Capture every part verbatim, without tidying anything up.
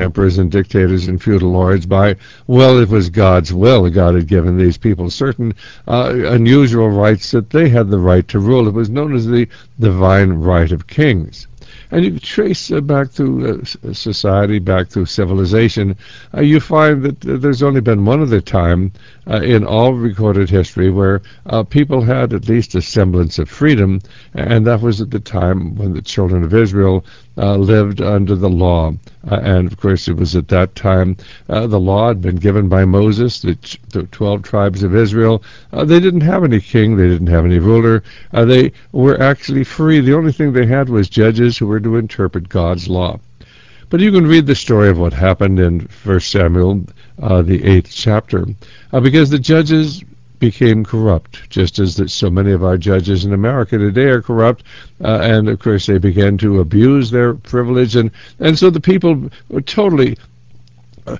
emperors and dictators and feudal lords by, well, it was God's will. God had given these people certain uh, unusual rights that they had the right to rule. It was known as the divine right of kings. And you trace uh, back through uh, society, back through civilization, uh, you find that uh, there's only been one other time uh, in all recorded history where uh, people had at least a semblance of freedom, and that was at the time when the children of Israel uh, lived under the law. Uh, and, of course, it was at that time uh, the law had been given by Moses, the, ch- the twelve tribes of Israel. Uh, they didn't have any king. They didn't have any ruler. Uh, they were actually free. The only thing they had was judges who were to interpret God's law. But you can read the story of what happened in First Samuel, uh, the eighth chapter, uh, because the judges became corrupt, just as that so many of our judges in America today are corrupt, uh, and of course they began to abuse their privilege, and, and so the people were totally uh,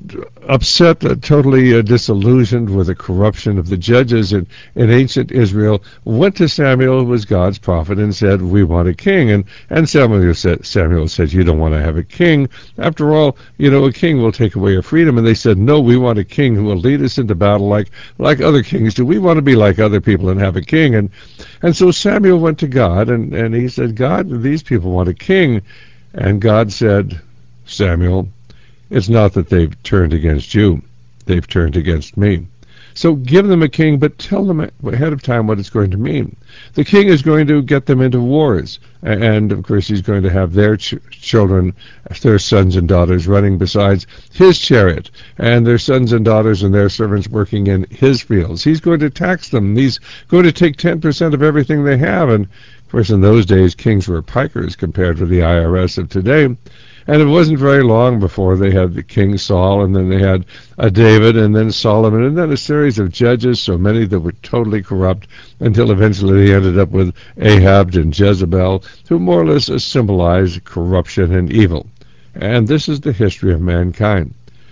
upset, uh, totally uh, disillusioned with the corruption of the judges in, in ancient Israel, went to Samuel, who was God's prophet, and said, we want a king. And, and Samuel said, Samuel said, you don't want to have a king. After all, you know, a king will take away your freedom. And they said, no, we want a king who will lead us into battle like, like other kings do. We want to be like other people and have a king. And, and so Samuel went to God, and, and he said, God, these people want a king. And God said, Samuel, it's not that they've turned against you. They've turned against me. So give them a king, but tell them ahead of time what it's going to mean. The king is going to get them into wars. And, of course, he's going to have their ch- children, their sons and daughters, running besides his chariot, and their sons and daughters and their servants working in his fields. He's going to tax them. He's going to take ten percent of everything they have. And, of course, in those days, kings were pikers compared with the I R S of today. And it wasn't very long before they had the King Saul, and then they had uh, David, and then Solomon, and then a series of judges, so many that were totally corrupt, until eventually they ended up with Ahab and Jezebel, who more or less symbolize corruption and evil. And this is the history of mankind.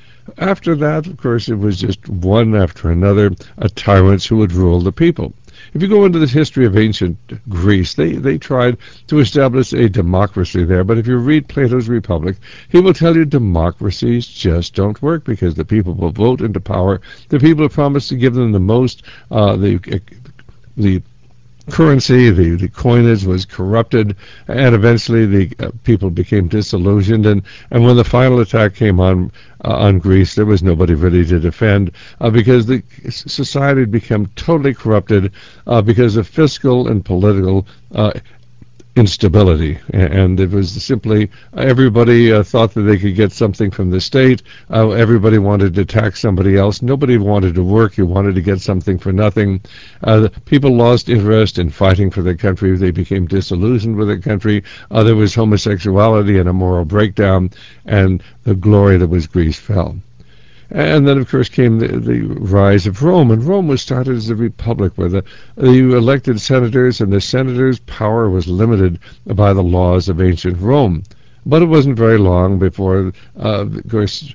After that, of course, it was just one after another, uh, tyrants who would rule the people. If you go into the history of ancient Greece, they, they tried to establish a democracy there, but if you read Plato's Republic, he will tell you democracies just don't work because the people will vote into power. The people promise to give them the most, uh, the the currency, the, the coinage was corrupted, and eventually the uh, people became disillusioned, and, and when the final attack came on uh, on Greece, there was nobody ready to defend uh, because the society had become totally corrupted uh, because of fiscal and political uh, instability, and it was simply uh, everybody uh, thought that they could get something from the state. Uh, everybody wanted to tax somebody else. Nobody wanted to work. You wanted to get something for nothing. Uh, the people lost interest in fighting for their country. They became disillusioned with their country. Uh, there was homosexuality and a moral breakdown, and the glory that was Greece fell. And then, of course, came the, the rise of Rome, and Rome was started as a republic where the, the elected senators, and the senators' power was limited by the laws of ancient Rome. But it wasn't very long before, uh, of course,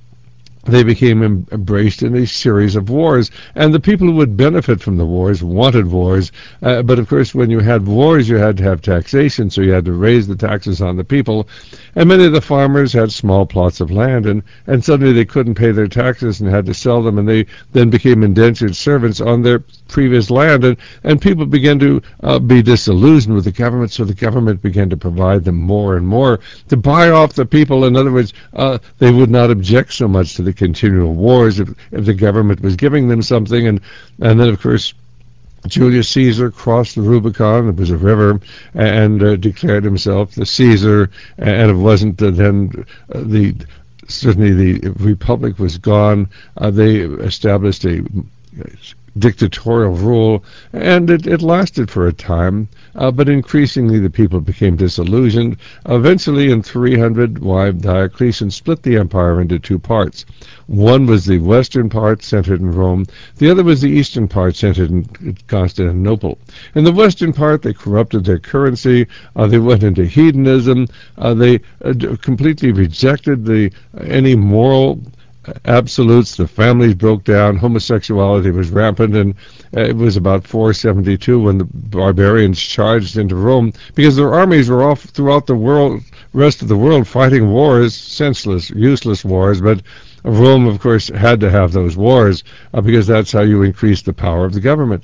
they became em- embraced in a series of wars, and the people who would benefit from the wars wanted wars, uh, but of course when you had wars you had to have taxation, so you had to raise the taxes on the people, and many of the farmers had small plots of land, and, and suddenly they couldn't pay their taxes and had to sell them, and they then became indentured servants on their previous land, and, and people began to uh, be disillusioned with the government, so the government began to provide them more and more to buy off the people. In other words, uh, they would not object so much to the continual wars if, if the government was giving them something, and, and then, of course, Julius Caesar crossed the Rubicon. It was a river, and uh, declared himself the Caesar, and it wasn't uh, then uh, the certainly the Republic was gone. Uh, they established a dictatorial rule, and it, it lasted for a time, uh, but increasingly the people became disillusioned. Eventually, in three hundred, why Diocletian split the empire into two parts. One was the western part, centered in Rome. The other was the eastern part, centered in Constantinople. In the western part, they corrupted their currency. Uh, they went into hedonism. Uh, they uh, completely rejected the any moral absolutes. The families broke down. Homosexuality was rampant, and it was about four seventy-two when the barbarians charged into Rome, because their armies were off throughout the world, rest of the world, fighting wars, senseless, useless wars, but Rome, of course, had to have those wars uh, because that's how you increase the power of the government.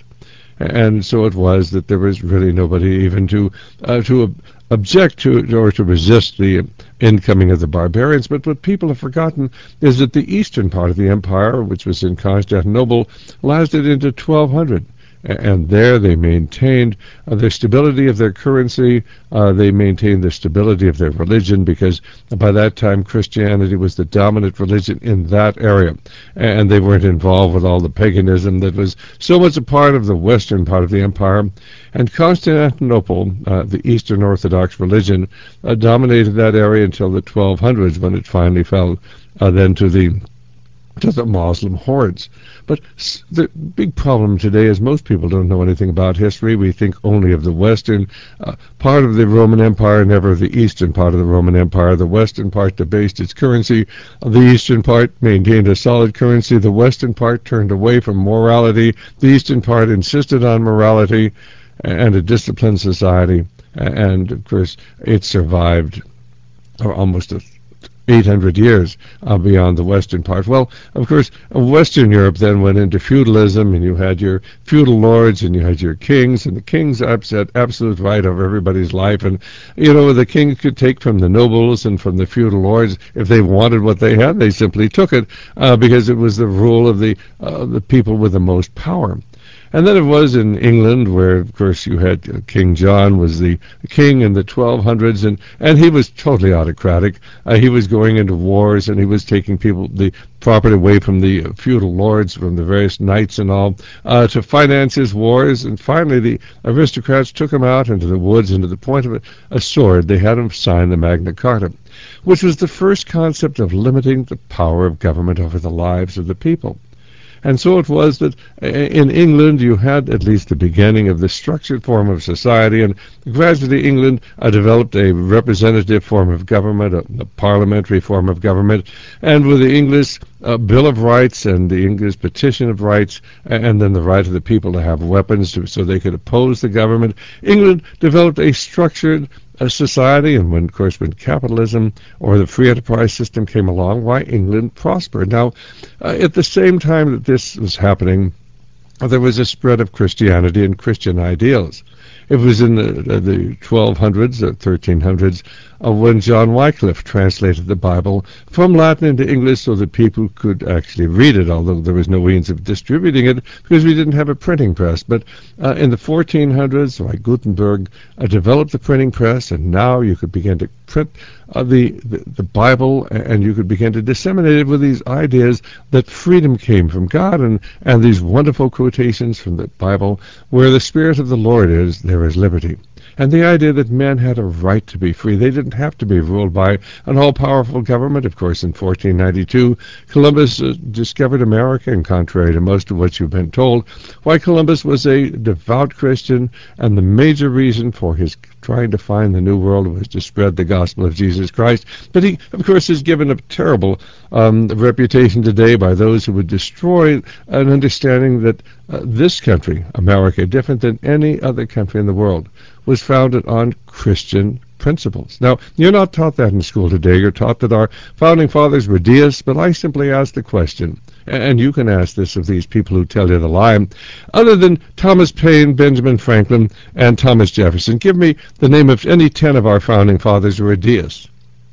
And so it was that there was really nobody even to uh, to object to or to resist the incoming of the barbarians. But what people have forgotten is that the eastern part of the empire, which was in Constantinople, lasted into twelve hundred. And there they maintained uh, the stability of their currency. Uh, they maintained the stability of their religion, because by that time Christianity was the dominant religion in that area. And they weren't involved with all the paganism that was so much a part of the western part of the empire. And Constantinople, uh, the Eastern Orthodox religion, uh, dominated that area until the twelve hundreds, when it finally fell uh, then to the to the Muslim hordes. But the big problem today is most people don't know anything about history. We think only of the western uh, part of the Roman Empire, never the eastern part of the Roman Empire. The western part debased its currency. The eastern part maintained a solid currency. The western part turned away from morality. The eastern part insisted on morality and a disciplined society. And, of course, it survived almost a eight hundred years uh, beyond the western part. Well, of course, Western Europe then went into feudalism, and you had your feudal lords, and you had your kings, and the kings upset absolute right over everybody's life. And, you know, the king could take from the nobles and from the feudal lords. If they wanted what they had, they simply took it, uh, because it was the rule of the, uh, the people with the most power. And then it was in England, where, of course, you had uh, King John was the king in the twelve hundreds, and, and he was totally autocratic. Uh, he was going into wars, and he was taking people, the property away from the uh, feudal lords, from the various knights and all, uh, to finance his wars. And finally, the aristocrats took him out into the woods, and to the point of a, a sword, they had him sign the Magna Carta, which was the first concept of limiting the power of government over the lives of the people. And so it was that in England you had at least the beginning of the structured form of society, and gradually England uh, developed a representative form of government, a, a parliamentary form of government, and with the English uh, Bill of Rights and the English Petition of Rights, and then the right of the people to have weapons to, so they could oppose the government, England developed a structured a society. And when, of course, when capitalism or the free enterprise system came along, why, England prospered. Now, uh, at the same time that this was happening, uh, there was a spread of Christianity and Christian ideals. It was in the, uh, the twelve hundreds, or thirteen hundreds, uh, when John Wycliffe translated the Bible from Latin into English so that people could actually read it, although there was no means of distributing it because we didn't have a printing press. But uh, in the fourteen hundreds, like Gutenberg uh, developed the printing press, and now you could begin to print uh, the, the, the Bible, and you could begin to disseminate it with these ideas that freedom came from God, and, and these wonderful quotations from the Bible, where the Spirit of the Lord is, there is liberty. And the idea that men had a right to be free. They didn't have to be ruled by an all-powerful government. Of course, in fourteen ninety-two, Columbus uh, discovered America, and contrary to most of what you've been told, why Columbus was a devout Christian, and the major reason for his trying to find the New World was to spread the gospel of Jesus Christ. But he, of course, is given a terrible um, reputation today by those who would destroy an understanding that uh, this country, America, different than any other country in the world, was founded on Christian principles. Now, you're not taught that in school today. You're taught that our founding fathers were deists, but I simply ask the question, and you can ask this of these people who tell you the lie, other than Thomas Paine, Benjamin Franklin, and Thomas Jefferson, give me the name of any ten of our founding fathers who are deists.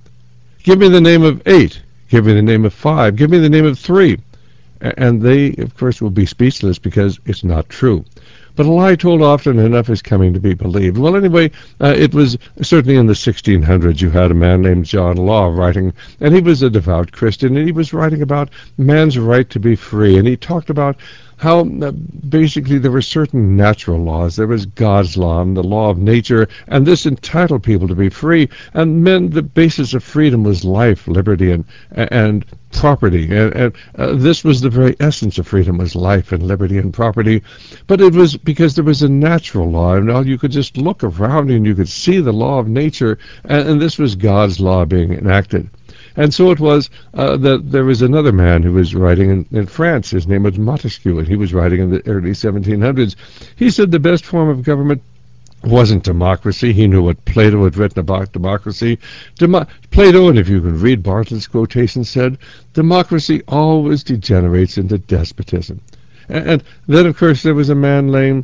Give me the name of eight. Give me the name of five. Give me the name of three. And they, of course, will be speechless because it's not true. But a lie told often enough is coming to be believed. Well, anyway, uh, it was certainly in the sixteen hundreds you had a man named John Law writing, and he was a devout Christian, and he was writing about man's right to be free, and he talked about how uh, basically there were certain natural laws. There was God's law and the law of nature, and this entitled people to be free. And men, the basis of freedom was life, liberty, and and property. And, and uh, this was the very essence of freedom, was life and liberty and property. But it was because there was a natural law, and all you could just look around and you could see the law of nature, and, and this was God's law being enacted. And so it was uh, that there was another man who was writing in, in France. His name was Montesquieu, and he was writing in the early seventeen hundreds. He said the best form of government wasn't democracy. He knew what Plato had written about democracy. Demo- Plato, and if you can read Bartlett's quotation, said, democracy always degenerates into despotism. And, and then, of course, there was a man named,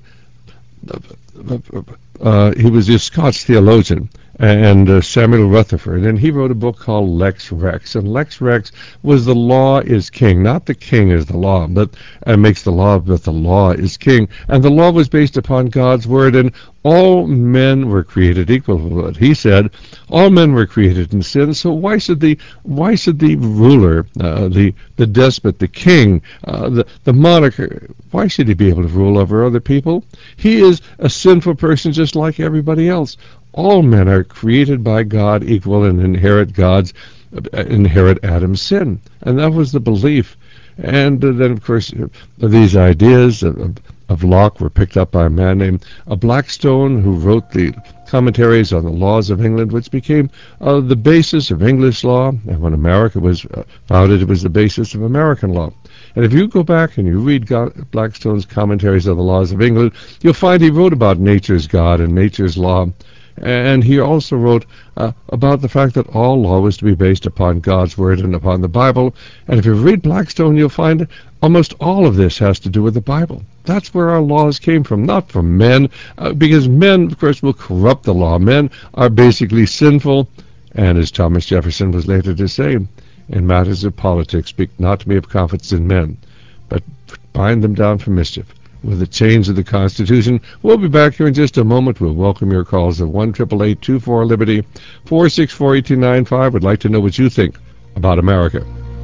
uh, he was a Scots theologian, and uh, Samuel Rutherford, and he wrote a book called Lex Rex. And Lex Rex was the law is king, not the king is the law, but uh, makes the law, but the law is king. And the law was based upon God's word, and all men were created equal. He said, all men were created in sin. So why should the why should the ruler, uh, the the despot, the king, uh, the the monarch, why should he be able to rule over other people? He is a sinful person just like everybody else. All men are created by God equal and inherit God's uh, inherit Adam's sin, and that was the belief. And uh, then, of course, uh, these ideas of, of, of Locke were picked up by a man named uh, Blackstone, who wrote the commentaries on the laws of England, which became uh, the basis of English law. And when America was uh, founded, it was the basis of American law. And if you go back and you read God, Blackstone's commentaries on the laws of England, you'll find he wrote about nature's God and nature's law. And he also wrote uh, about the fact that all law was to be based upon God's word and upon the Bible. And if you read Blackstone, you'll find almost all of this has to do with the Bible. That's where our laws came from, not from men, uh, because men, of course, will corrupt the law. Men are basically sinful, and as Thomas Jefferson was later to say, in matters of politics, speak not to me of confidence in men, but bind them down for mischief with the change of the Constitution. We'll be back here in just a moment. We'll welcome your calls at one eight eight eight, two four, Liberty, four six four, eight two nine five. We'd like to know what you think about America.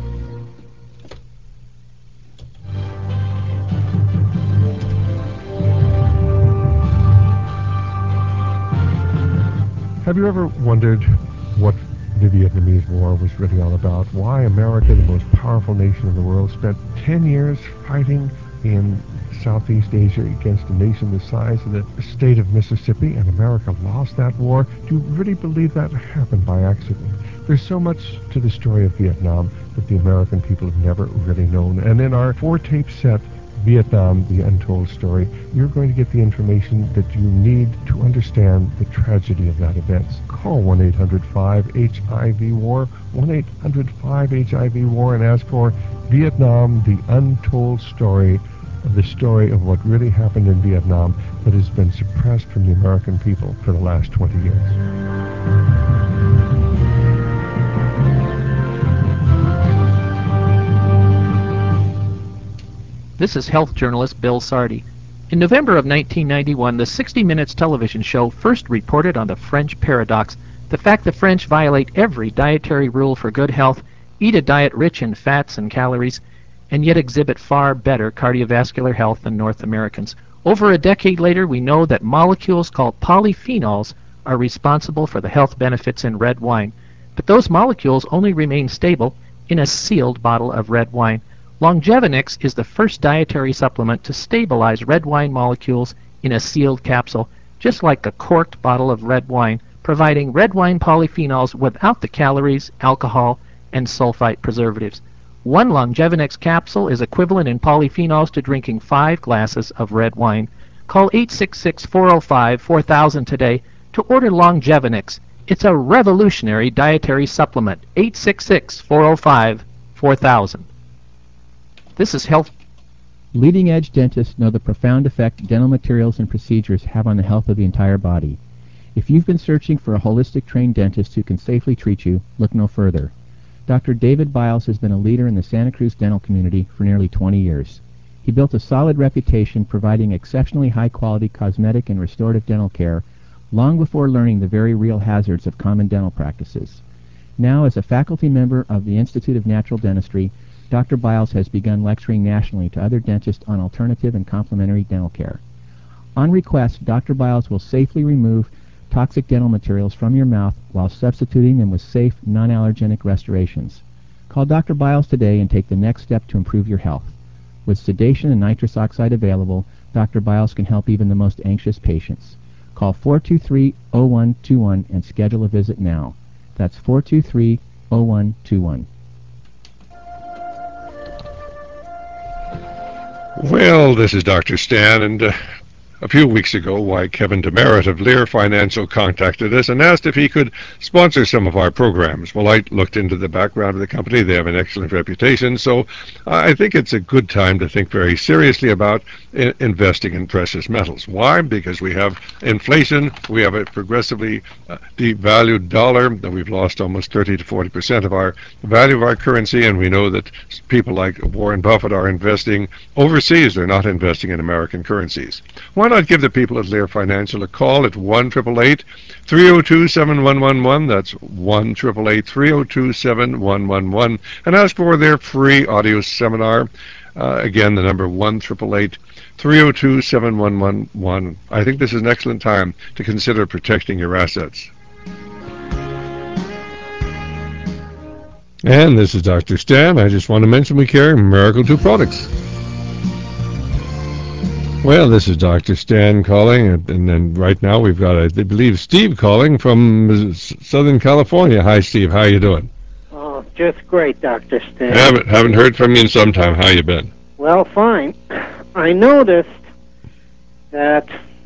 Have you ever wondered what the Vietnamese War was really all about? Why America, the most powerful nation in the world, spent ten years fighting in Southeast Asia against a nation the size of the state of Mississippi, and America lost that war? Do you really believe that happened by accident? There's so much to the story of Vietnam that the American people have never really known. And in our four-tape set, Vietnam, The Untold Story, you're going to get the information that you need to understand the tragedy of that event. Call one eight hundred five H I V war, one eight hundred five H I V war, and ask for Vietnam, The Untold Story, the story of what really happened in Vietnam that has been suppressed from the American people for the last twenty years. This is health journalist Bill Sardi. In November of nineteen ninety-one, the sixty minutes television show first reported on the French paradox, the fact the French violate every dietary rule for good health, eat a diet rich in fats and calories, and yet exhibit far better cardiovascular health than North Americans. Over a decade later, we know that molecules called polyphenols are responsible for the health benefits in red wine, but those molecules only remain stable in a sealed bottle of red wine. Longevinix is the first dietary supplement to stabilize red wine molecules in a sealed capsule, just like a corked bottle of red wine, providing red wine polyphenols without the calories, alcohol, and sulfite preservatives. One Longevinix capsule is equivalent in polyphenols to drinking five glasses of red wine. Call eight six six, four oh five, four thousand today to order Longevinix. It's a revolutionary dietary supplement. eight six six, four oh five, four thousand. This is health. Leading-edge dentists know the profound effect dental materials and procedures have on the health of the entire body. If you've been searching for a holistic trained dentist who can safely treat you, look no further. Doctor David Biles has been a leader in the Santa Cruz dental community for nearly twenty years. He built a solid reputation providing exceptionally high-quality cosmetic and restorative dental care long before learning the very real hazards of common dental practices. Now, as a faculty member of the Institute of Natural Dentistry, Doctor Biles has begun lecturing nationally to other dentists on alternative and complementary dental care. On request, Doctor Biles will safely remove toxic dental materials from your mouth while substituting them with safe, non-allergenic restorations. Call Doctor Biles today and take the next step to improve your health. With sedation and nitrous oxide available, Doctor Biles can help even the most anxious patients. Call four two three, oh one two one and schedule a visit now. That's four two three, oh one two one. Well, this is Doctor Stan, and uh, a few weeks ago, why Kevin Demerit of Lear Financial contacted us and asked if he could sponsor some of our programs. Well, I looked into the background of the company. They have an excellent reputation, so I think it's a good time to think very seriously about I- investing in precious metals. Why? Because we have inflation, we have a progressively uh, devalued dollar, and we've lost almost thirty to forty percent of our value of our currency, and we know that people like Warren Buffett are investing overseas. They're not investing in American currencies. Why not give the people at Lear Financial a call at one eight eight eight, three oh two, seven one one one. That's one eight eight eight, three oh two, seven one one one. And ask for their free audio seminar. Uh, again, the number one eight eight eight, three oh two, seven one one one. I think this is an excellent time to consider protecting your assets. And this is Doctor Stan. I just want to mention we carry Miracle two products. Well, this is Doctor Stan calling, and, and then right now we've got, I believe, Steve calling from Southern California. Hi, Steve. How you doing? Oh, just great, Doctor Stan. Haven't haven't heard from you in some time. How you been? Well, fine. I noticed that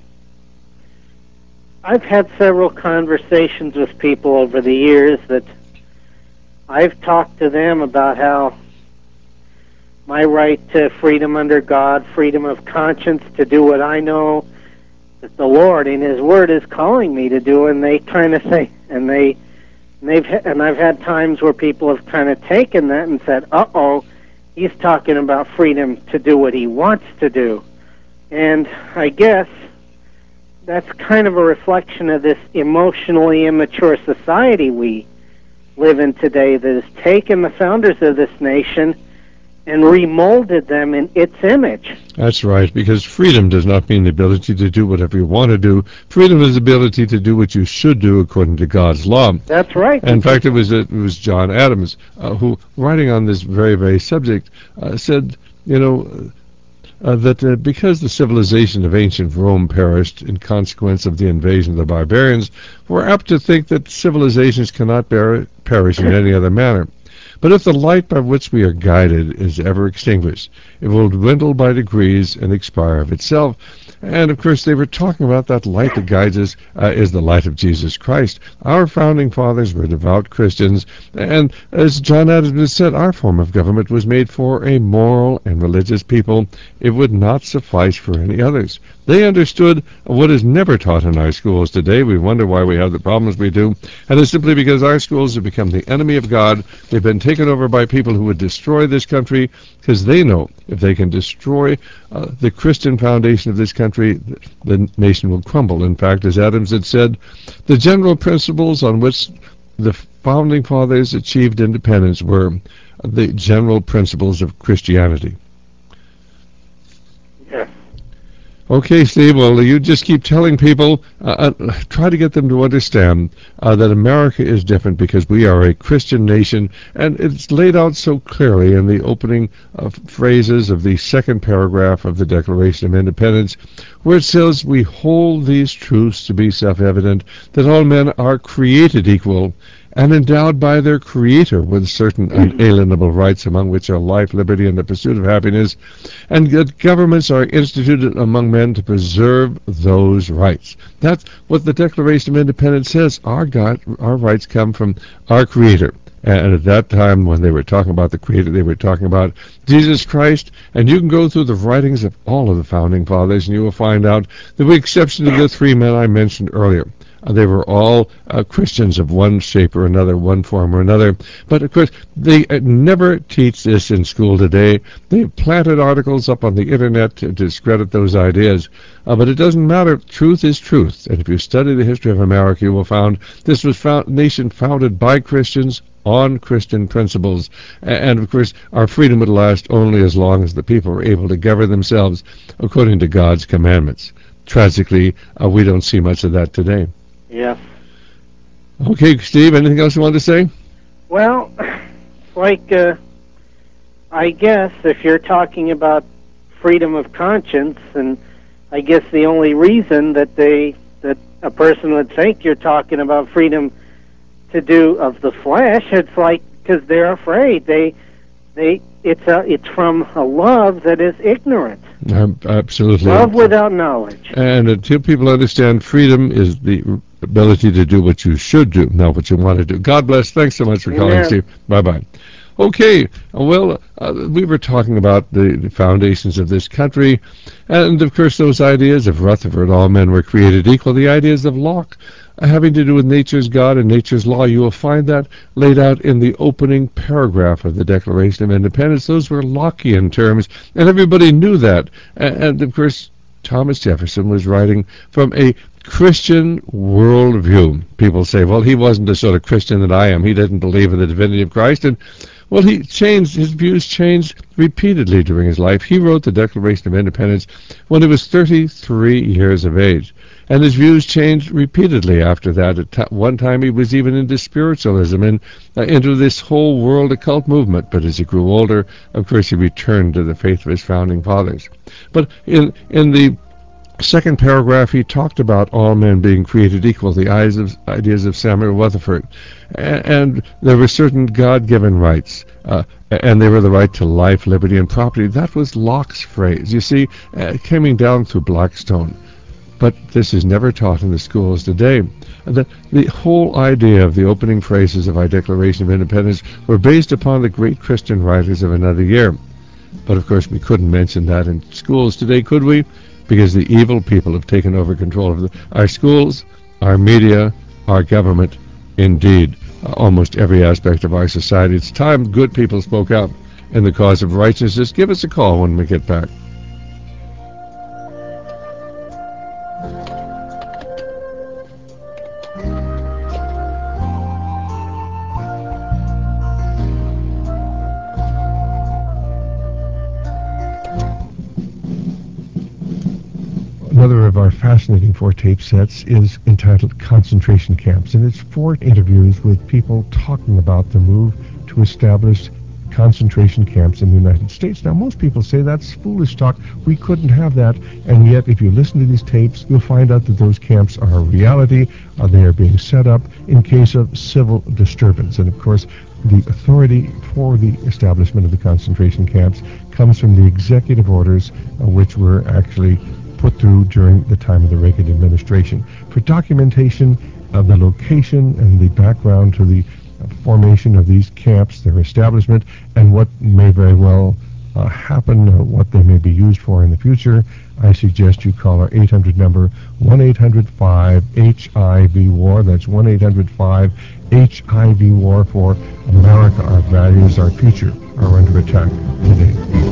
I've had several conversations with people over the years that I've talked to them about how my right to freedom under God, freedom of conscience to do what I know that the Lord in His Word is calling me to do, and they kind of say, and they, and they've, and I've had times where people have kind of taken that and said, "Uh-oh, he's talking about freedom to do what he wants to do," and I guess that's kind of a reflection of this emotionally immature society we live in today that has taken the founders of this nation and remolded them in its image. That's right, because freedom does not mean the ability to do whatever you want to do. Freedom is the ability to do what you should do according to God's law. That's right. And in fact, it was it was John Adams uh, who, writing on this very, very subject, uh, said, you know, uh, that uh, because the civilization of ancient Rome perished in consequence of the invasion of the barbarians, we're apt to think that civilizations cannot bear, perish in any other manner. But if the light by which we are guided is ever extinguished, it will dwindle by degrees and expire of itself. And, of course, they were talking about that light that guides us uh, is the light of Jesus Christ. Our founding fathers were devout Christians, and as John Adams said, our form of government was made for a moral and religious people. It would not suffice for any others. They understood what is never taught in our schools today. We wonder why we have the problems we do, and it's simply because our schools have become the enemy of God. They've been taken over by people who would destroy this country, because they know if they can destroy uh, the Christian foundation of this country, the nation will crumble. In fact, as Adams had said, the general principles on which the founding fathers achieved independence were the general principles of Christianity. Yes. Okay, Steve, well, you just keep telling people, uh, uh, try to get them to understand uh, that America is different because we are a Christian nation, and it's laid out so clearly in the opening uh, phrases of the second paragraph of the Declaration of Independence, where it says, "We hold these truths to be self-evident, that all men are created equal, and endowed by their Creator with certain unalienable rights, among which are life, liberty, and the pursuit of happiness, and that governments are instituted among men to preserve those rights." That's what the Declaration of Independence says. Our God, our rights come from our Creator. And at that time, when they were talking about the Creator, they were talking about Jesus Christ. And you can go through the writings of all of the Founding Fathers, and you will find out that with the exception of the three men I mentioned earlier, Uh, they were all uh, Christians of one shape or another, one form or another. But, of course, they uh, never teach this in school today. They've planted articles up on the Internet to discredit those ideas. Uh, but it doesn't matter. Truth is truth. And if you study the history of America, you will find this was a nation founded by Christians on Christian principles. And, of course, our freedom would last only as long as the people are able to govern themselves according to God's commandments. Tragically, uh, we don't see much of that today. Yeah. Okay, Steve, anything else you wanted to say? Well, like, uh, I guess if you're talking about freedom of conscience, and I guess the only reason that they that a person would think you're talking about freedom to do of the flesh. It's like, because they're afraid. They, they, it's a, it's from a love that is ignorant. Um, absolutely. Love without knowledge. And until people understand freedom is the ability to do what you should do, not what you want to do. God bless. Thanks so much for Amen. calling, Steve. Bye-bye. Okay, well, uh, we were talking about the, the foundations of this country, and of course those ideas of Rutherford, all men were created equal, the ideas of Locke, uh, having to do with nature's God and nature's law. You will find that laid out in the opening paragraph of the Declaration of Independence. Those were Lockean terms, and everybody knew that. And, and of course, Thomas Jefferson was writing from a Christian worldview. People say, well, he wasn't the sort of Christian that I am. He didn't believe in the divinity of Christ. And well, he changed, his views changed repeatedly during his life. He wrote the Declaration of Independence when he was thirty-three years of age. And his views changed repeatedly after that. At t- one time he was even into spiritualism and uh, into this whole world occult movement. But as he grew older, of course, he returned to the faith of his founding fathers. But in in the second paragraph, he talked about all men being created equal, the ideas of, ideas of Samuel Rutherford. And, and there were certain God-given rights, uh, and they were the right to life, liberty, and property. That was Locke's phrase, you see, uh, coming down through Blackstone. But this is never taught in the schools today. The, the whole idea of the opening phrases of our Declaration of Independence were based upon the great Christian writers of another year. But of course we couldn't mention that in schools today, could we? Because the evil people have taken over control of the, our schools, our media, our government, indeed, uh, almost every aspect of our society. It's time good people spoke out in the cause of righteousness. Give us a call when we get back. Another of our fascinating four tape sets is entitled Concentration Camps, and it's four interviews with people talking about the move to establish concentration camps in the United States. Now, most people say that's foolish talk. We couldn't have that, and yet if you listen to these tapes, you'll find out that those camps are a reality. Uh, they are being set up in case of civil disturbance, and of course, the authority for the establishment of the concentration camps comes from the executive orders, uh, which were actually put through during the time of the Reagan administration. For documentation of the location and the background to the uh, formation of these camps, their establishment, and what may very well uh, happen, uh, what they may be used for in the future, I suggest you call our eight hundred number, one eight hundred five H I V war. That's one eight hundred five H I V war for America. Our values, our future are under attack today.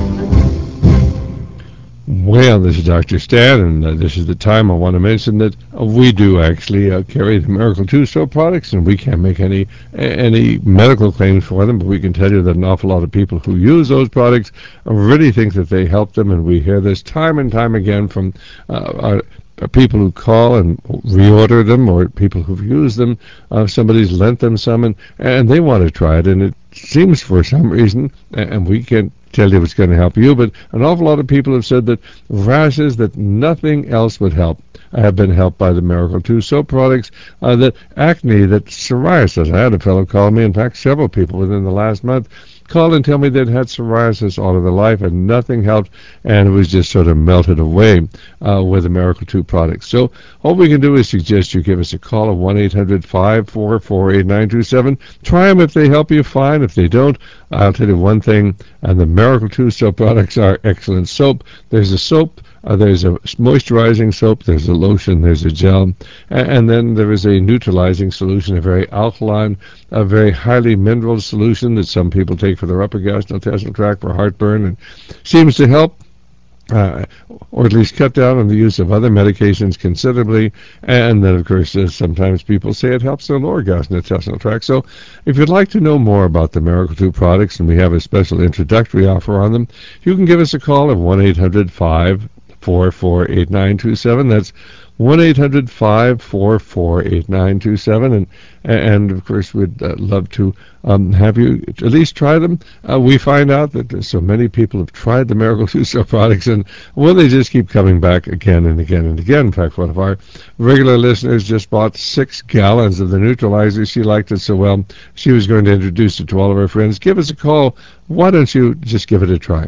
Well, this is Doctor Stan, and uh, this is the time I want to mention that uh, we do actually uh, carry the Miracle two soap products, and we can't make any any medical claims for them, but we can tell you that an awful lot of people who use those products really think that they help them, and we hear this time and time again from uh, our Uh, people who call and reorder them, or people who've used them. Uh, somebody's lent them some, and, and they want to try it, and it seems for some reason, and we can't tell you what's going to help you, but an awful lot of people have said that rashes that nothing else would help have been helped by the Miracle two soap products, uh, that acne, that psoriasis. I had a fellow call me, in fact several people within the last month, called and tell me they'd had psoriasis all of their life and nothing helped, and it was just sort of melted away uh, with the Miracle two products. So all we can do is suggest you give us a call at one eight hundred five four four eight nine two seven. Try them. If they help you, fine. If they don't, I'll tell you one thing, and the Miracle two soap products are excellent soap. There's a soap, Uh, there's a moisturizing soap, there's a lotion, there's a gel, and, and then there is a neutralizing solution, a very alkaline, a very highly mineral solution that some people take for their upper gastrointestinal tract for heartburn, and seems to help, uh, or at least cut down on the use of other medications considerably. And then, of course, uh, sometimes people say it helps their lower gastrointestinal tract. So if you'd like to know more about the Miracle two products, and we have a special introductory offer on them, you can give us a call at one eight hundred five four four eight nine two seven. That's one eight hundred five four four eight nine two seven, and and of course we'd uh, love to um, have you at least try them. Uh, we find out that so many people have tried the Miracle Two Cell products, and well, they just keep coming back again and again and again. In fact, one of our regular listeners just bought six gallons of the neutralizer. She liked it so well, she was going to introduce it to all of her friends. Give us a call. Why don't you just give it a try?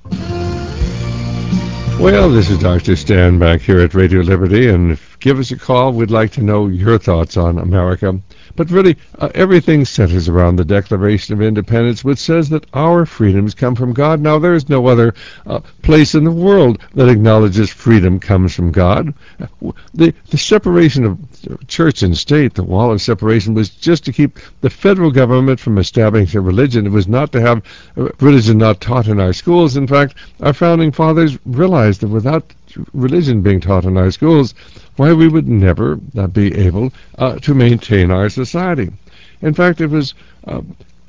Well, this is Doctor Stan back here at Radio Liberty, and if, give us a call. We'd like to know your thoughts on America. But really, uh, everything centers around the Declaration of Independence, which says that our freedoms come from God. Now, there is no other uh, place in the world that acknowledges freedom comes from God. The, the separation of church and state, the wall of separation, was just to keep the federal government from establishing religion. It was not to have religion not taught in our schools. In fact, our founding fathers realized that without religion being taught in our schools, why we would never uh, be able uh, to maintain our society. In fact, it was uh,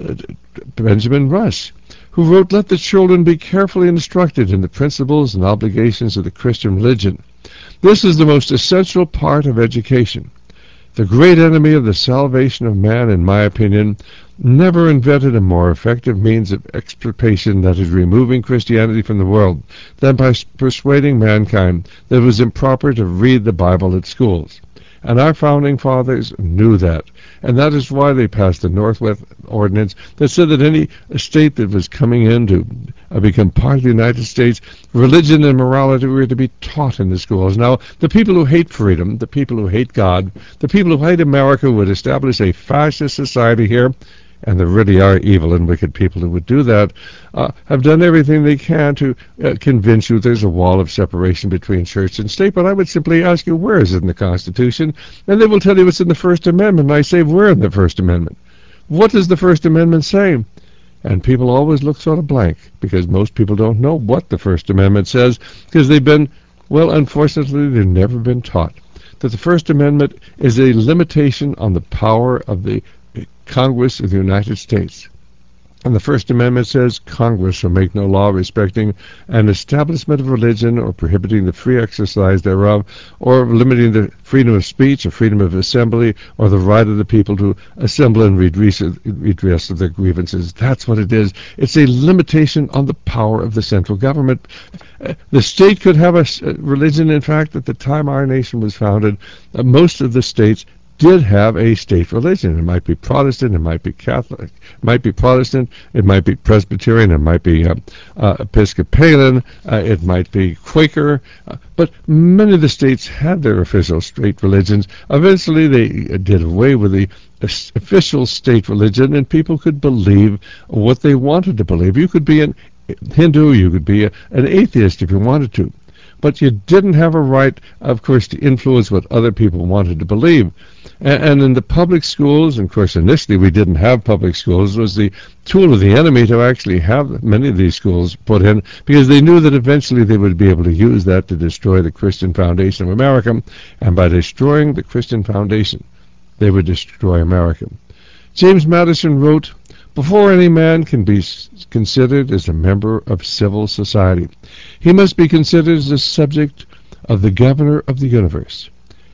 Benjamin Rush who wrote, "Let the children be carefully instructed in the principles and obligations of the Christian religion. This is the most essential part of education. The great enemy of the salvation of man, in my opinion, never invented a more effective means of extirpation, that is, removing Christianity from the world, than by persuading mankind that it was improper to read the Bible at schools." And our founding fathers knew that. And that is why they passed the Northwest Ordinance that said that any state that was coming in to uh, become part of the United States, religion and morality were to be taught in the schools. Now, the people who hate freedom, the people who hate God, the people who hate America would establish a fascist society here, and there really are evil and wicked people who would do that, uh, have done everything they can to uh, convince you there's a wall of separation between church and state. But I would simply ask you, where is it in the Constitution? And they will tell you it's in the First Amendment. And I say, where in the First Amendment? What does the First Amendment say? And people always look sort of blank, because most people don't know what the First Amendment says, because they've been, well, unfortunately, they've never been taught that the First Amendment is a limitation on the power of the Congress of the United States. And the First Amendment says Congress shall make no law respecting an establishment of religion, or prohibiting the free exercise thereof, or limiting the freedom of speech, or freedom of assembly, or the right of the people to assemble and redress, redress of their grievances. That's what it is. It's a limitation on the power of the central government. The state could have a religion. In fact, at the time our nation was founded, uh, most of the states did have a state religion. It might be Protestant, it might be Catholic, it might be Protestant, it might be Presbyterian, it might be uh, uh, Episcopalian, uh, it might be Quaker, uh, but many of the states had their official state religions. Eventually they did away with the official state religion, and people could believe what they wanted to believe. You could be a Hindu, you could be a, an atheist if you wanted to, but you didn't have a right, of course, to influence what other people wanted to believe. And in the public schools, and of course initially we didn't have public schools, it was the tool of the enemy to actually have many of these schools put in, because they knew that eventually they would be able to use that to destroy the Christian foundation of America, and by destroying the Christian foundation, they would destroy America. James Madison wrote, "Before any man can be considered as a member of civil society, he must be considered as a subject of the governor of the universe,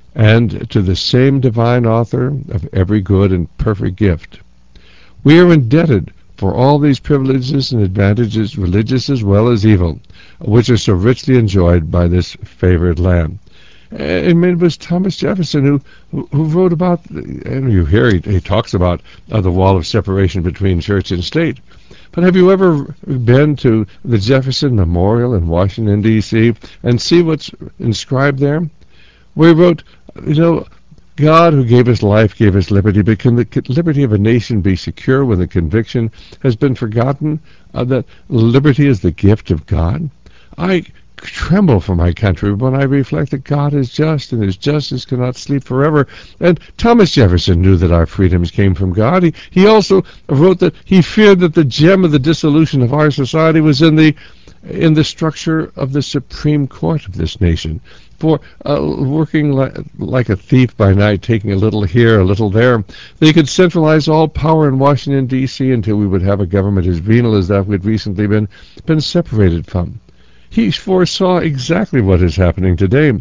and to the same divine author of every good and perfect gift. We are indebted for all these privileges and advantages, religious as well as evil, which are so richly enjoyed by this favored land." And it was Thomas Jefferson who, who, who wrote about, and you hear he, he talks about uh, the wall of separation between church and state. But have you ever been to the Jefferson Memorial in Washington, D C, and see what's inscribed there? Where he wrote, you know, "God who gave us life gave us liberty, but can the liberty of a nation be secure when the conviction has been forgotten uh, that liberty is the gift of God?" I tremble for my country when I reflect that God is just, and his justice cannot sleep forever. And Thomas Jefferson knew that our freedoms came from God. He, he also wrote that he feared that the gem of the dissolution of our society was in the in the structure of the Supreme Court of this nation. For uh, working li- like a thief by night, taking a little here, a little there, they could centralize all power in Washington, D C until we would have a government as venal as that we'd recently been been separated from. He foresaw exactly what is happening today.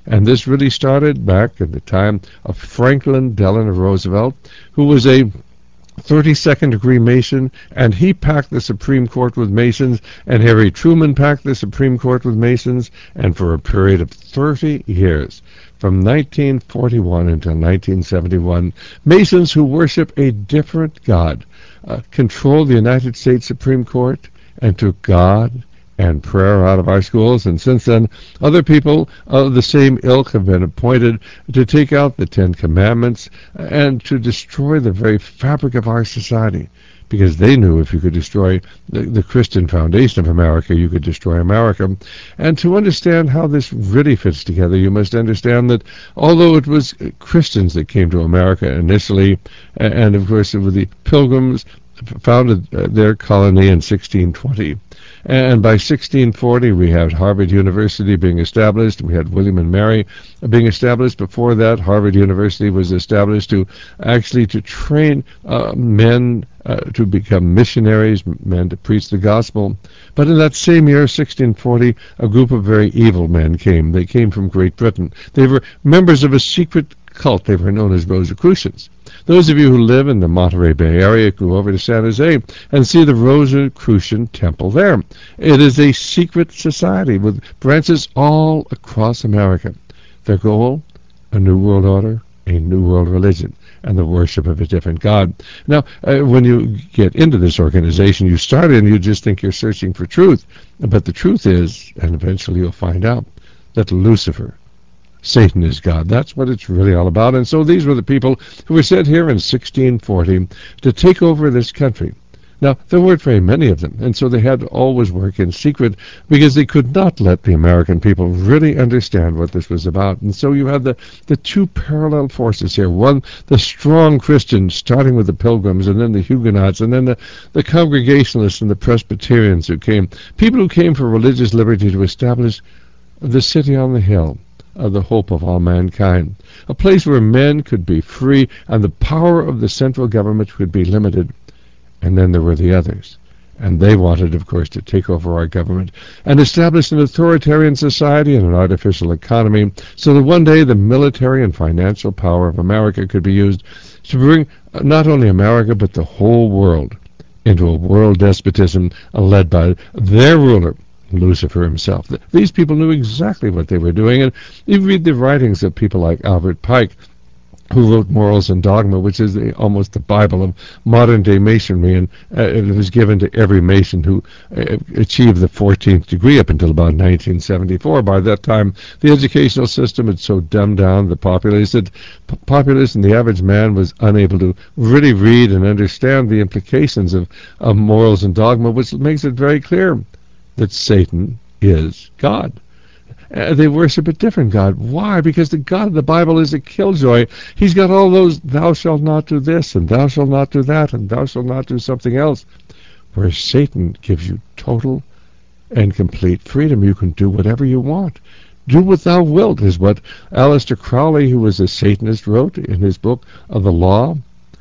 And this really started back in the time of Franklin Delano Roosevelt, who was a thirty-second degree Mason, and he packed the Supreme Court with Masons, and Harry Truman packed the Supreme Court with Masons, and for a period of thirty years, from nineteen forty-one until nineteen seventy-one, Masons who worship a different God uh, controlled the United States Supreme Court and took God and prayer out of our schools. And since then, other people of the same ilk have been appointed to take out the Ten Commandments and to destroy the very fabric of our society, because they knew if you could destroy the, the Christian foundation of America, you could destroy America. And to understand how this really fits together, you must understand that although it was Christians that came to America initially, and of course it was the Pilgrims founded their colony in sixteen twenty, and by sixteen forty we had Harvard University being established. We had William and Mary being established. Before that, Harvard University was established to actually to train uh, men uh, to become missionaries, men to preach the gospel. But in that same year, sixteen forty, a group of very evil men came. They came from Great Britain. They were members of a secret cult. They were known as Rosicrucians. Those of you who live in the Monterey Bay Area, go over to San Jose and see the Rosicrucian Temple there. It is a secret society with branches all across America. Their goal, a new world order, a new world religion, and the worship of a different God. Now, uh, when you get into this organization, you start in, you just think you're searching for truth. But the truth is, and eventually you'll find out, that Lucifer, Satan is God. That's what it's really all about. And so these were the people who were sent here in sixteen forty to take over this country. Now, there weren't very many of them, and so they had to always work in secret because they could not let the American people really understand what this was about. And so you have the, the two parallel forces here. One, the strong Christians, starting with the Pilgrims, and then the Huguenots, and then the, the Congregationalists and the Presbyterians who came, people who came for religious liberty to establish the city on the hill, of the hope of all mankind, a place where men could be free and the power of the central government could be limited. And then there were the others, and they wanted, of course, to take over our government and establish an authoritarian society and an artificial economy so that one day the military and financial power of America could be used to bring not only America but the whole world into a world despotism led by their ruler, Lucifer himself. These people knew exactly what they were doing, and you read the writings of people like Albert Pike, who wrote Morals and Dogma, which is the, almost the Bible of modern-day Masonry, and uh, it was given to every Mason who uh, achieved the fourteenth degree up until about nineteen seventy-four. By that time, the educational system had so dumbed down the populace that p- populace and the average man was unable to really read and understand the implications of, of Morals and Dogma, which makes it very clear that Satan is God. Uh, they worship a different God. Why? Because the God of the Bible is a killjoy. He's got all those, thou shalt not do this, and thou shalt not do that, and thou shalt not do something else. Whereas Satan gives you total and complete freedom. You can do whatever you want. Do what thou wilt is what Aleister Crowley, who was a Satanist, wrote in his book of the Law.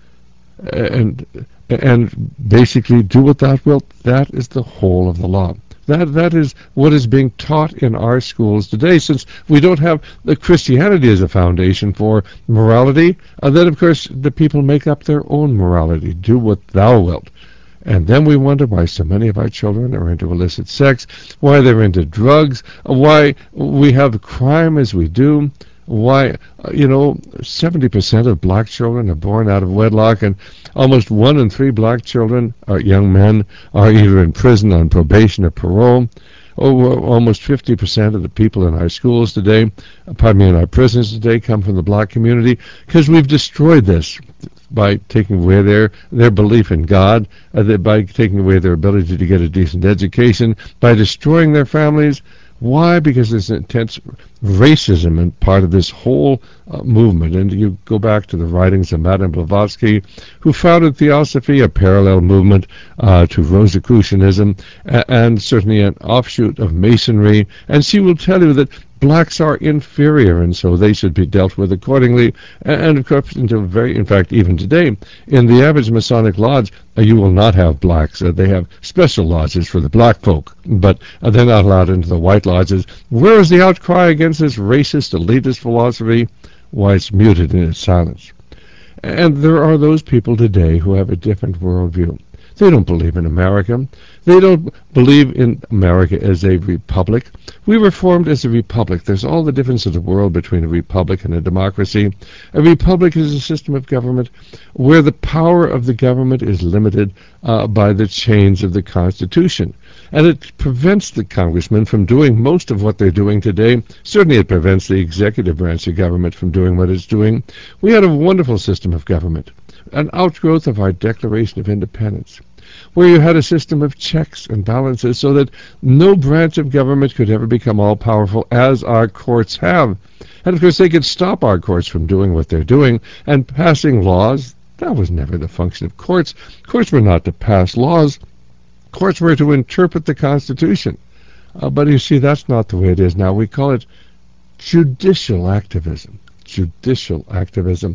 And, and basically, do what thou wilt. That is the whole of the law. That that is what is being taught in our schools today, since we don't have the Christianity as a foundation for morality. Uh, then, of course, the people make up their own morality. Do what thou wilt. And then we wonder why so many of our children are into illicit sex, why they're into drugs, why we have crime as we do, why, uh, you know, seventy percent of black children are born out of wedlock, and almost one in three black children, or young men, are either in prison on probation or parole. Oh, almost fifty percent of the people in our schools today, pardon me, in our prisons today, come from the black community, because we've destroyed this by taking away their, their belief in God, uh, by taking away their ability to get a decent education, by destroying their families. Why? Because there's intense racism in part of this whole uh, movement. And you go back to the writings of Madame Blavatsky, who founded Theosophy, a parallel movement uh, to Rosicrucianism, a- and certainly an offshoot of Masonry. And she will tell you that blacks are inferior, and so they should be dealt with accordingly. And of course, until very, in fact, even today, in the average Masonic lodge, uh, you will not have blacks. Uh, they have special lodges for the black folk, but uh, they're not allowed into the white lodges. Where is the outcry against this racist, elitist philosophy? Why, it's muted in its silence. And there are those people today who have a different worldview. They don't believe in America. They don't believe in America as a republic. We were formed as a republic. There's all the difference in the world between a republic and a democracy. A republic is a system of government where the power of the government is limited uh, by the chains of the Constitution. And it prevents the congressmen from doing most of what they're doing today. Certainly it prevents the executive branch of government from doing what it's doing. We had a wonderful system of government, an outgrowth of our Declaration of Independence, where you had a system of checks and balances so that no branch of government could ever become all-powerful, as our courts have. And of course they could stop our courts from doing what they're doing and passing laws. That was never the function of courts. Courts were not to pass laws. Courts were to interpret the Constitution. Uh, but you see, that's not the way it is now. We call it judicial activism. Judicial activism.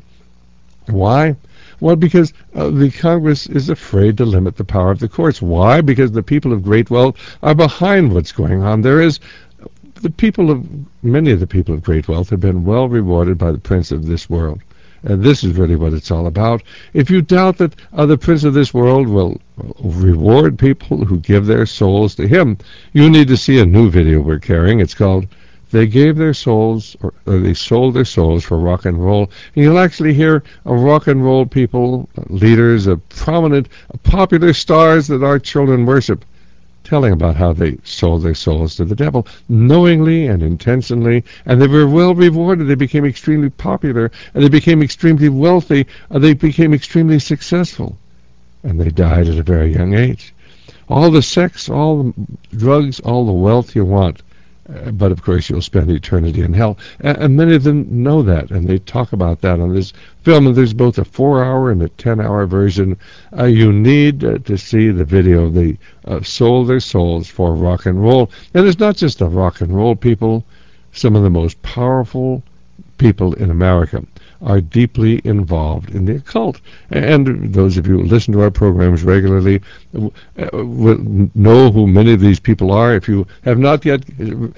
Why? Well, because uh, the Congress is afraid to limit the power of the courts. Why? Because the people of great wealth are behind what's going on. There is the people of many of the people of great wealth have been well rewarded by the prince of this world. And this is really what it's all about. If you doubt that uh, the prince of this world will reward people who give their souls to him, you need to see a new video we're carrying. It's called They Gave Their Souls, or, or They Sold Their Souls for Rock and Roll. And you'll actually hear a rock and roll people, uh, leaders, uh, prominent, uh, popular stars that our children worship, telling about how they sold their souls to the devil, knowingly and intentionally, and they were well rewarded. They became extremely popular, and they became extremely wealthy, and they became extremely successful, and they died at a very young age. All the sex, all the drugs, all the wealth you want, Uh, but of course you'll spend eternity in hell. And, and many of them know that, and they talk about that on this film. And there's both a four-hour and a ten-hour version. Uh, you need uh, to see the video. They uh, sold their souls for rock and roll. And it's not just the rock and roll people. Some of the most powerful people in America are deeply involved in the occult. And those of you who listen to our programs regularly uh, will know who many of these people are. If you have not yet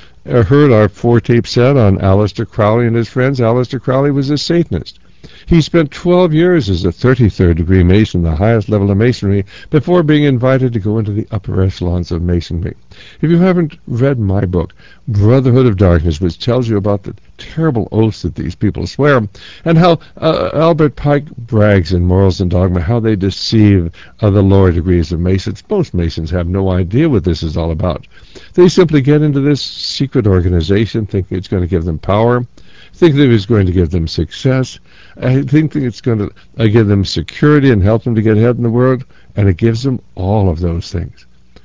heard our four-tape set on Aleister Crowley and his friends, Aleister Crowley was a Satanist. He spent twelve years as a thirty-third degree Mason, the highest level of Masonry, before being invited to go into the upper echelons of Masonry. If you haven't read my book, Brotherhood of Darkness, which tells you about the terrible oaths that these people swear, and how uh, Albert Pike brags in Morals and Dogma, how they deceive uh, the lower degrees of Masons. Most Masons have no idea what this is all about. They simply get into this secret organization thinking it's going to give them power, think that it's going to give them success. I think that it's going to uh, give them security and help them to get ahead in the world, and it gives them all of those things.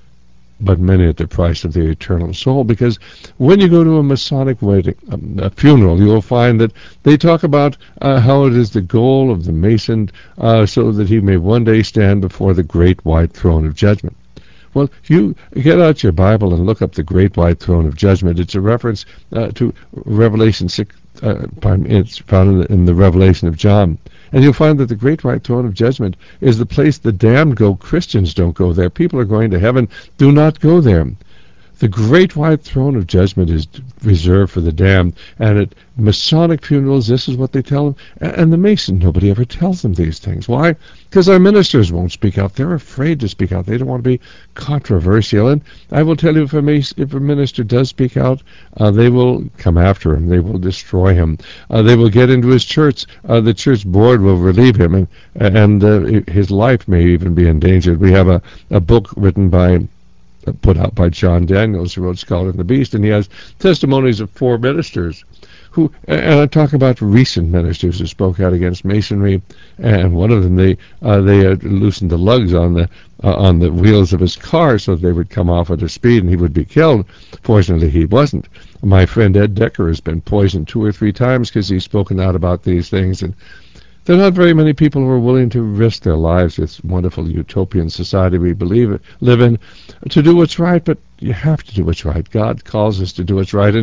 But many at the price of their eternal soul, because when you go to a Masonic wedding, um, a funeral, you will find that they talk about uh, how it is the goal of the Mason uh, so that he may one day stand before the great white throne of judgment. Well, you get out your Bible and look up the Great White Throne of Judgment. It's a reference uh, to Revelation six. Uh, it's found in the, in the Revelation of John. And you'll find that the Great White Throne of Judgment is the place the damned go. Christians don't go there. People are going to heaven. Do not go there. The Great White Throne of Judgment is reserved for the damned, and at Masonic funerals, this is what they tell them. And the Mason, nobody ever tells them these things. Why? Because our ministers won't speak out. They're afraid to speak out. They don't want to be controversial. And I will tell you, if a, Mason, if a minister does speak out, uh, they will come after him. They will destroy him. Uh, they will get into his church. Uh, the church board will relieve him, and, and uh, his life may even be endangered. We have a, a book written by put out by John Daniels, who wrote Scholar and the Beast, and he has testimonies of four ministers who, and I talk about recent ministers who spoke out against Masonry, and one of them, they uh, they uh, loosened the lugs on the uh, on the wheels of his car so they would come off at a speed and he would be killed. Fortunately, he wasn't. My friend Ed Decker has been poisoned two or three times because he's spoken out about these things, and there are not very many people who are willing to risk their lives, this wonderful utopian society we believe live in, to do what's right, but you have to do what's right. God calls us to do what's right, and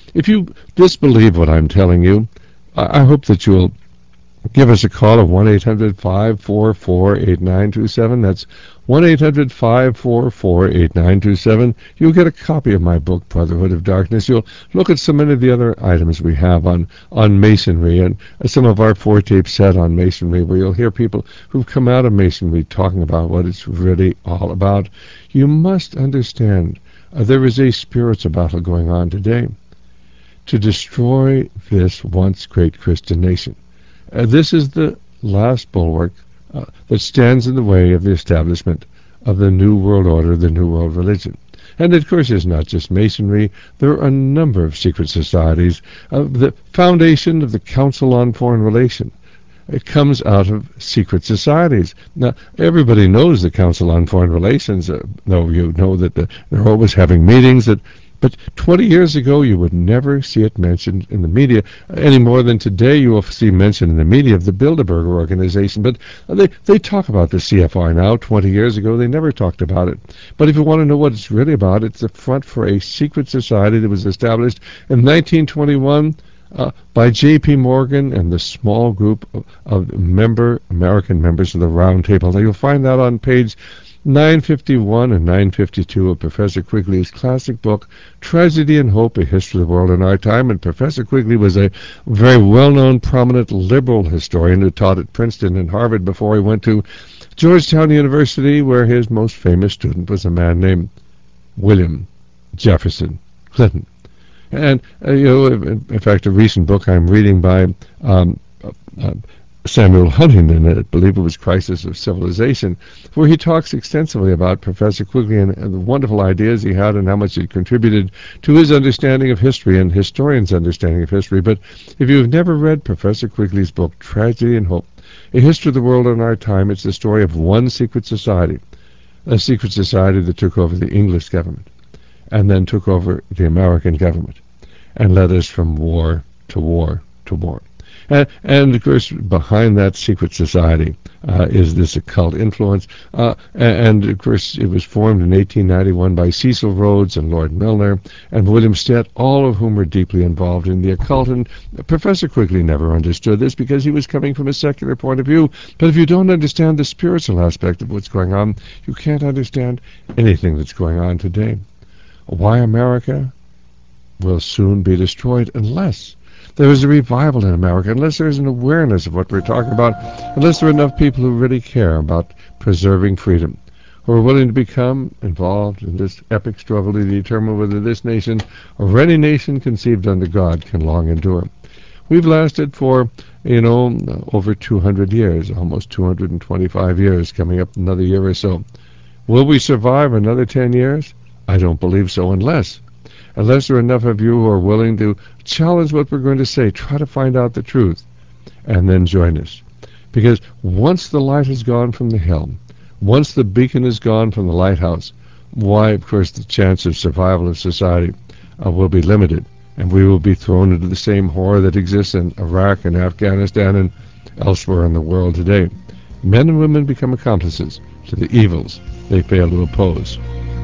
if you disbelieve what I'm telling you, I, I hope that you'll give us a call at one eight hundred five four four eight nine two seven. That's one eight hundred five four four eight nine two seven. You'll get a copy of my book, Brotherhood of Darkness. You'll look at so many of the other items we have on, on Masonry, and some of our four-tape set on Masonry, where you'll hear people who've come out of Masonry talking about what it's really all about. You must understand uh, there is a spiritual battle going on today to destroy this once great Christian nation. Uh, this is the last bulwark uh, that stands in the way of the establishment of the New World Order, the New World Religion. And of course, it's not just Masonry. There are a number of secret societies. Uh, the foundation of the Council on Foreign Relations, it comes out of secret societies. Now, everybody knows the Council on Foreign Relations. Uh, though you know that the, they're always having meetings that But twenty years ago, you would never see it mentioned in the media, any more than today you will see mentioned in the media of the Bilderberg Organization. But they, they talk about the C F R now. twenty years ago, they never talked about it. But if you want to know what it's really about, it's the front for a secret society that was established in nineteen twenty-one uh, by J P Morgan and the small group of, of member American members of the Round Table. Now, you'll find that on page nine fifty-one and nine fifty-two of Professor Quigley's classic book, Tragedy and Hope, A History of the World in Our Time. And Professor Quigley was a very well-known, prominent liberal historian who taught at Princeton and Harvard before he went to Georgetown University, where his most famous student was a man named William Jefferson Clinton. And, uh, you know, in, in fact, a recent book I'm reading by um, uh, uh, Samuel Huntington, I believe it was Crisis of Civilization, where he talks extensively about Professor Quigley and, and the wonderful ideas he had and how much it contributed to his understanding of history and historians' understanding of history. But if you've never read Professor Quigley's book, Tragedy and Hope, A History of the World in Our Time, it's the story of one secret society, a secret society that took over the English government and then took over the American government and led us from war to war to war. Uh, and, of course, behind that secret society uh, is this occult influence. Uh, and, of course, it was formed in eighteen ninety-one by Cecil Rhodes and Lord Milner and William Stett, all of whom were deeply involved in the occult. And Professor Quigley never understood this because he was coming from a secular point of view. But if you don't understand the spiritual aspect of what's going on, you can't understand anything that's going on today. Why America will soon be destroyed unless there is a revival in America, unless there is an awareness of what we're talking about, unless there are enough people who really care about preserving freedom, who are willing to become involved in this epic struggle to determine whether this nation or any nation conceived under God can long endure. We've lasted for, you know, over two hundred years, almost two hundred twenty-five years, coming up another year or so. Will we survive another ten years? I don't believe so, unless Unless there are enough of you who are willing to challenge what we're going to say, try to find out the truth, and then join us. Because once the light is gone from the helm, once the beacon is gone from the lighthouse, why, of course, the chance of survival of society uh, will be limited, and we will be thrown into the same horror that exists in Iraq and Afghanistan and elsewhere in the world today. Men and women become accomplices to the evils they fail to oppose.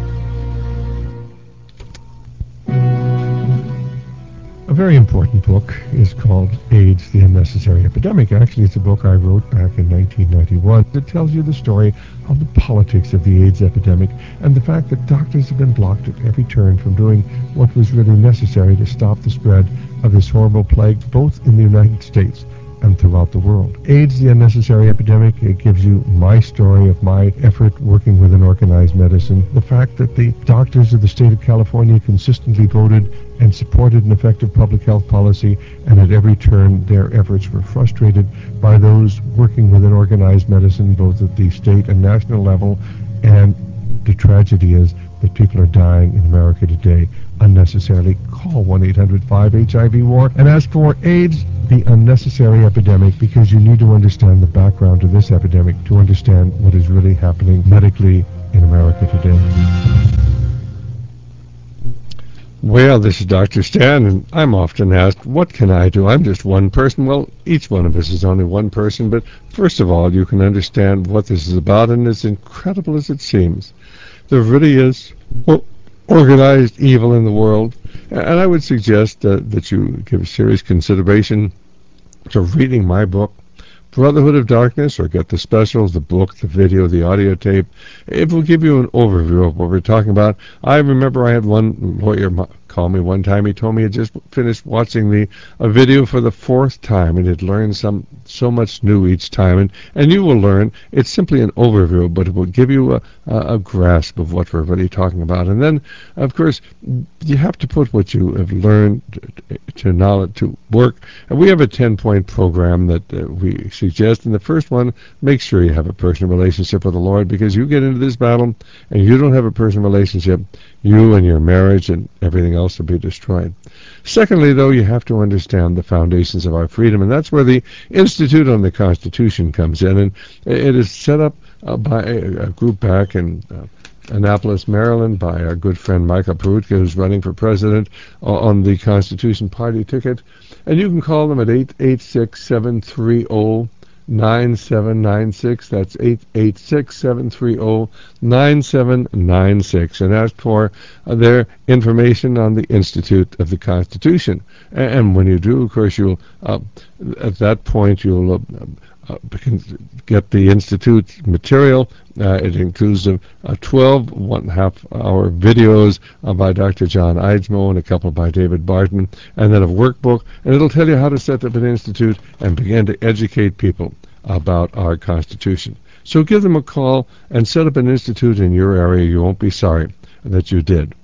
A very important book is called AIDS, the Unnecessary Epidemic. Actually, it's a book I wrote back in nineteen ninety-one that tells you the story of the politics of the AIDS epidemic and the fact that doctors have been blocked at every turn from doing what was really necessary to stop the spread of this horrible plague, both in the United States and throughout the world. AIDS, the Unnecessary Epidemic, it gives you my story of my effort working with an organized medicine. The fact that the doctors of the state of California consistently voted and supported an effective public health policy, and at every turn their efforts were frustrated by those working with an organized medicine, both at the state and national level. And the tragedy is that people are dying in America today unnecessarily. Call one eight hundred five H I V war and ask for AIDS, the Unnecessary Epidemic, because you need to understand the background to this epidemic to understand what is really happening medically in America today. Well, this is Doctor Stan, and I'm often asked, what can I do? I'm just one person. Well, each one of us is only one person, but first of all, you can understand what this is about, and as incredible as it seems, there really is organized evil in the world, And I would suggest uh, that you give serious consideration to reading my book, Brotherhood of Darkness, or get the specials, the book, the video, the audio tape. It will give you an overview of what we're talking about. I remember I had one lawyer call me one time. He told me he had just finished watching the a video for the fourth time and had learned some so much new each time. And, and you will learn. It's simply an overview, but it will give you a, a, a grasp of what we're really talking about. And then, of course, you have to put what you have learned to, to knowledge to work. And we have a ten-point program that uh, we suggest. And the first one, make sure you have a personal relationship with the Lord, because you get into this battle and you don't have a personal relationship, you and your marriage and everything else will be destroyed. Secondly, though, you have to understand the foundations of our freedom, and that's where the Institute on the Constitution comes in. And it is set up uh, by a, a group back in uh, Annapolis, Maryland, by our good friend Michael Perutka, who's running for president uh, on the Constitution Party ticket. And you can call them at eight eight six, seven three zero, nine seven nine six. That's eight eight six, seven three zero, nine seven nine six, and ask for uh, their information on the Institute of the Constitution. And, and when you do, of course, you'll uh, at that point you'll uh, uh, get the Institute material. Uh, it includes a, a twelve one-half-hour videos uh, by Doctor John Eidsmoe and a couple by David Barton, and then a workbook, and it'll tell you how to set up an institute and begin to educate people about our Constitution. So give them a call and set up an institute in your area. You won't be sorry that you did.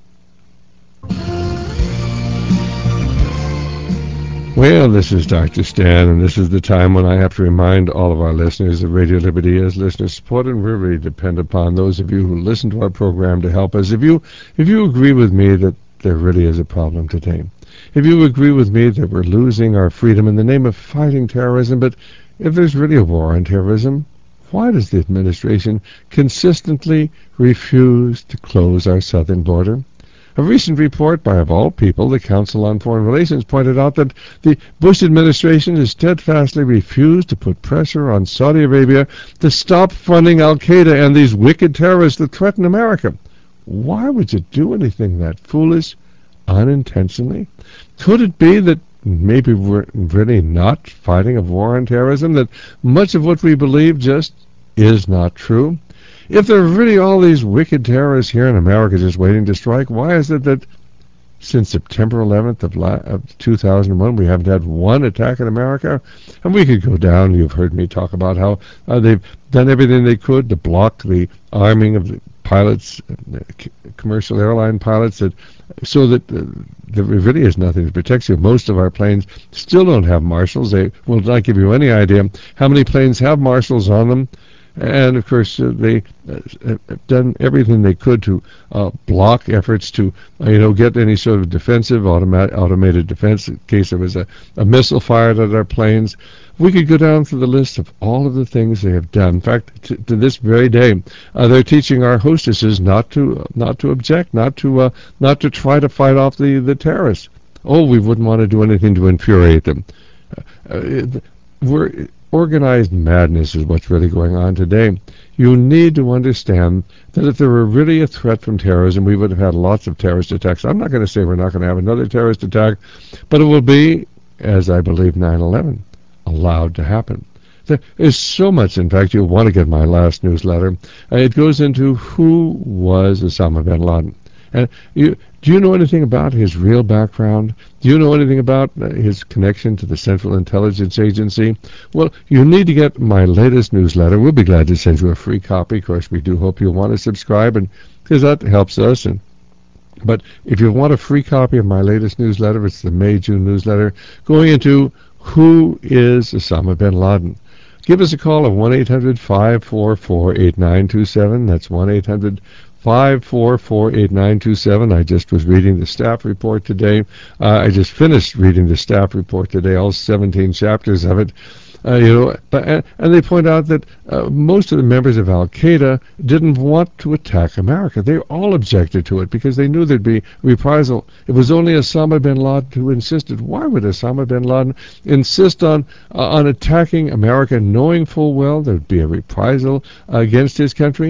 Well, this is Doctor Stan, and this is the time when I have to remind all of our listeners that Radio Liberty is listener-supported, and we really depend upon those of you who listen to our program to help us. If you, if you agree with me that there really is a problem today, if you agree with me that we're losing our freedom in the name of fighting terrorism, but if there's really a war on terrorism, why does the administration consistently refuse to close our southern border? A recent report by, of all people, the Council on Foreign Relations pointed out that the Bush administration has steadfastly refused to put pressure on Saudi Arabia to stop funding al-Qaeda and these wicked terrorists that threaten America. Why would you do anything that foolish unintentionally? Could it be that maybe we're really not fighting a war on terrorism, that much of what we believe just is not true? If there are really all these wicked terrorists here in America just waiting to strike, why is it that since September eleventh of, la- of two thousand one we haven't had one attack in America? And we could go down. You've heard me talk about how uh, they've done everything they could to block the arming of the pilots, uh, c- commercial airline pilots, that, so that uh, there really is nothing that protects you. Most of our planes still don't have marshals. They will not give you any idea how many planes have marshals on them. And, of course, uh, they uh, have done everything they could to uh, block efforts to, uh, you know, get any sort of defensive, automa- automated defense in case there was a, a missile fired at our planes. We could go down through the list of all of the things they have done. In fact, to, to this very day, uh, they're teaching our hostesses not to uh, not to object, not to uh, not to try to fight off the, the terrorists. Oh, we wouldn't want to do anything to infuriate them. Uh, uh, we're... Organized madness is what's really going on today. You need to understand that if there were really a threat from terrorism, we would have had lots of terrorist attacks. I'm not going to say we're not going to have another terrorist attack, but it will be, as I believe nine eleven, allowed to happen. There is so much, in fact, you'll want to get my last newsletter. Uh, it goes into who was Osama bin Laden. And you, do you know anything about his real background? Do you know anything about uh, his connection to the Central Intelligence Agency? Well, you need to get my latest newsletter. We'll be glad to send you a free copy. Of course, we do hope you'll want to subscribe, and because that helps us. And but if you want a free copy of my latest newsletter, it's the May-June newsletter, going into who is Osama bin Laden. Give us a call at one eight hundred, five four four, eight nine two seven. That's one eight hundred, five four four, eight nine two seven. I just was reading the staff report today. Uh, I just finished reading the staff report today, all seventeen chapters of it. Uh, you know, but, and, and they point out that uh, most of the members of Al-Qaeda didn't want to attack America. They all objected to it because they knew there'd be reprisal. It was only Osama bin Laden who insisted. Why would Osama bin Laden insist on uh, on attacking America, knowing full well there'd be a reprisal uh, against his country?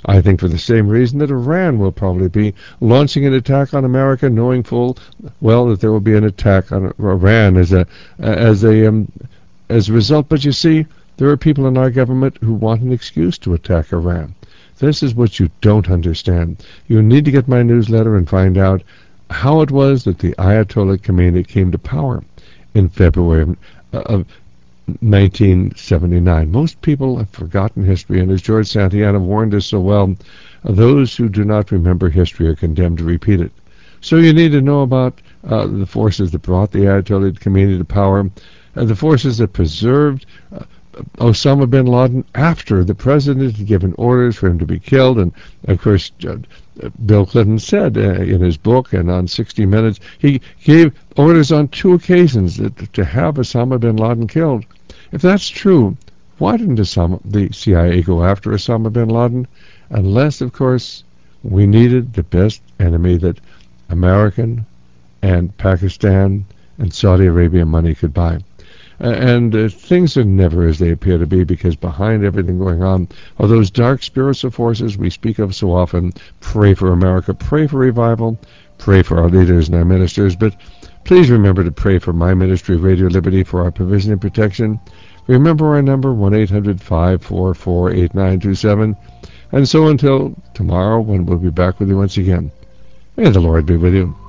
I think for the same reason that Iran will probably be launching an attack on America, knowing full well that there will be an attack on Iran as a as a um, as a result. But you see, there are people in our government who want an excuse to attack Iran. This is what you don't understand. You need to get my newsletter and find out how it was that the Ayatollah Khomeini came to power in February of nineteen seventy-nine. Most people have forgotten history, and as George Santayana warned us so well, those who do not remember history are condemned to repeat it. So you need to know about uh, the forces that brought the Ayatollah Khomeini to power, uh, the forces that preserved uh, Osama bin Laden after the president had given orders for him to be killed. And, of course, uh, Bill Clinton said uh, in his book and on sixty minutes, he gave orders on two occasions that, to have Osama bin Laden killed. If that's true, why didn't Osama, the C I A go after Osama bin Laden? Unless, of course, we needed the best enemy that American and Pakistan and Saudi Arabia money could buy. Uh, and uh, things are never as they appear to be, because behind everything going on are those dark spiritual forces we speak of so often. Pray for America, pray for revival, pray for our leaders and our ministers, but please remember to pray for my ministry, Radio Liberty, for our provision and protection. Remember our number, one eight hundred, five four four, eight nine two seven. And so until tomorrow, when we'll be back with you once again, may the Lord be with you.